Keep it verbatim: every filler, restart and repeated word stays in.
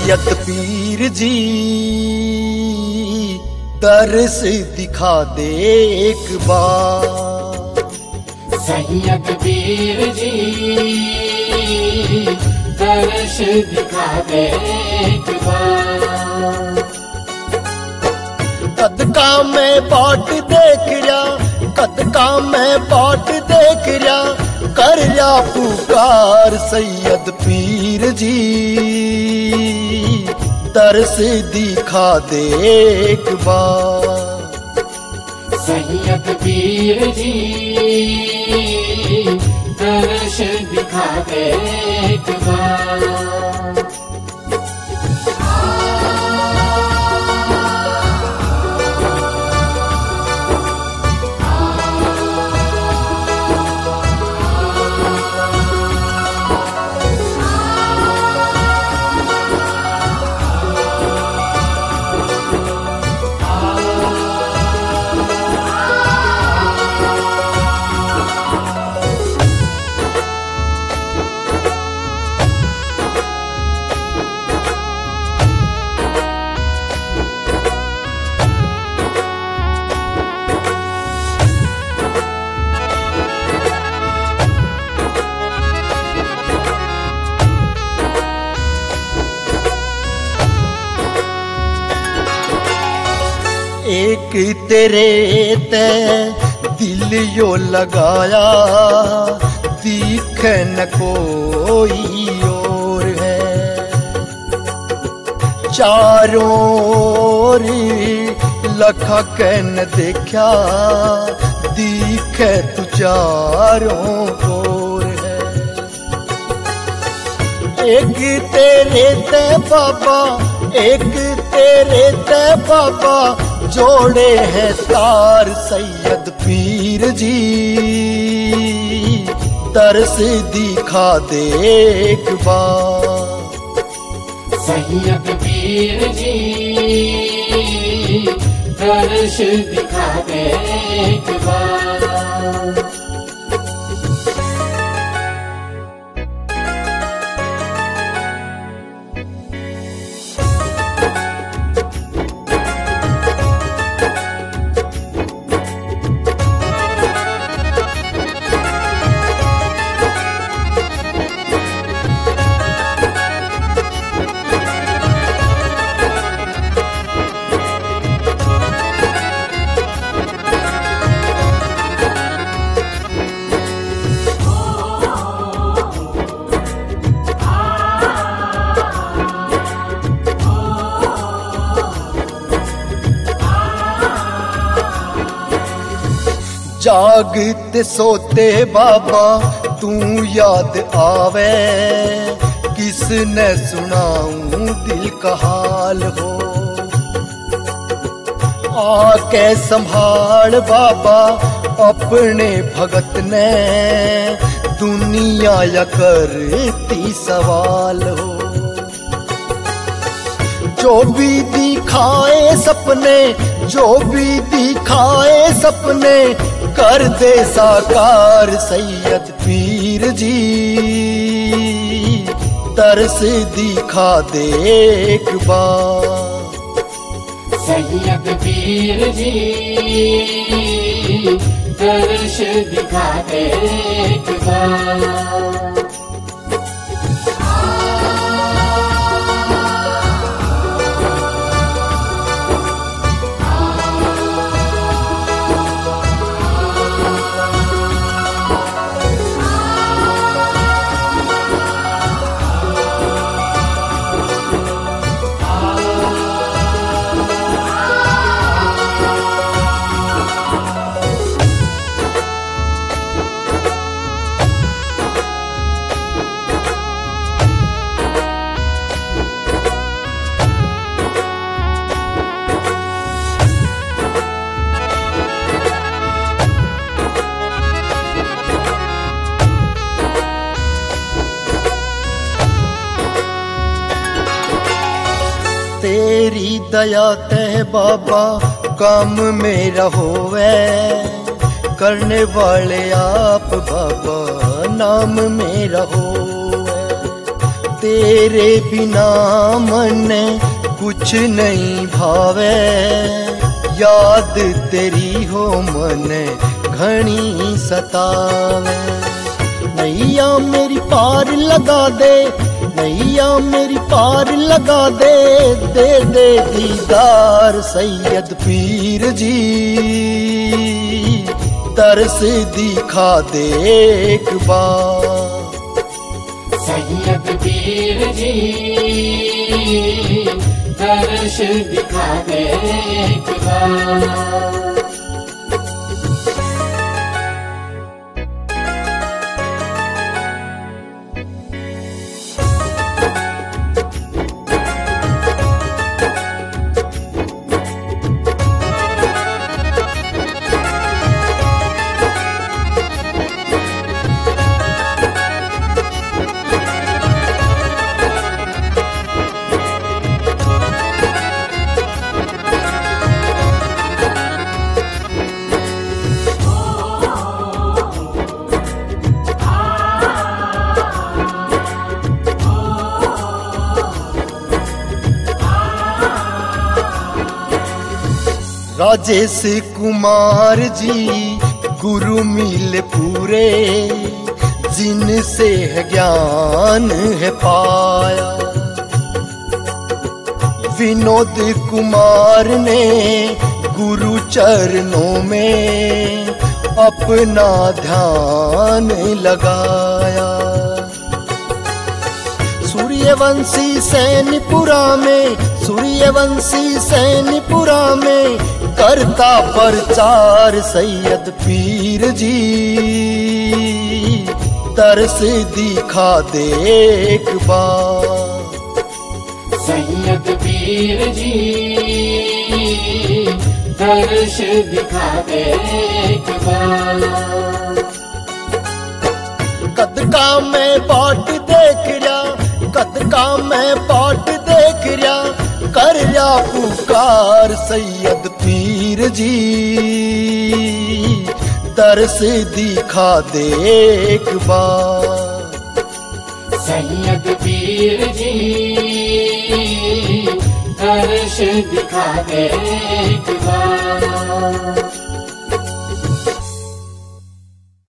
सैयद पीर जी दर्श दिखा दे एक बार। सैयद पीर जी दर्श दिखा दे एक बार। कदका में बाट देख रहा, कदका में बाट देख रहा, कर या पुकार सैयद पीर जी दर्श दिखा दे एक बार। सैयद पीर जी दर्श दिखा दे एक बार। एक तेरे ते दिल यो लगाया, दिखे न कोई और है। चारों ओर लखा के न देखा, दिखे तू चारों ओर है। एक तेरे ते बाबा, एक तेरे ते बाबा, जोड़े हैं तार सैयद पीर जी दर्श दिखा दे एक बार। सैयद पीर जी दर्श दिखा दे एक बार। जागते सोते बाबा तू याद आवे, किसने सुनाऊं दिल का हाल हो। आके संभाल बाबा अपने भगत ने, दुनिया या करती सवाल हो। जो भी दिखाए सपने, जो भी दिखाए सपने, कर दे साकार सैयद पीर जी दर्श दिखा दे एक बार। सैयद पीर जी दर्श दिखा दे एक बार। तेरी दया ते बाबा काम मेरा होवे, करने वाले आप बाबा नाम मेरा होवे। तेरे बिना मन कुछ नहीं भावे, याद तेरी हो मन घनी सतावे। नैया मेरी पार लगा दे, नैया मेरी पार लगा दे, दे दे दीदार सैयद पीर जी, तरस दिखा दे एक बार। सैयद पीर जी दर्श दिखा दे एक बार। राजेश कुमार जी गुरु मिल पूरे, जिनसे है ज्ञान है पाया। विनोद कुमार ने गुरु चरणों में अपना ध्यान लगाया। सूर्यवंशी सैनपुरा में, सूर्यवंशी सैनपुरा में करता प्रचार सैयद पीर जी, तरस दिखा दे एक बार। सैयद पीर जी दर्श दिखा दे एक बार। कद का मैं बाट देख रहा, कद का मैं बाट देख रहा, कर या पुकार सैयद पीर जी, तरस दिखा दे एक बार। सैयद पीर जी दर्श दिखा दे एक बार।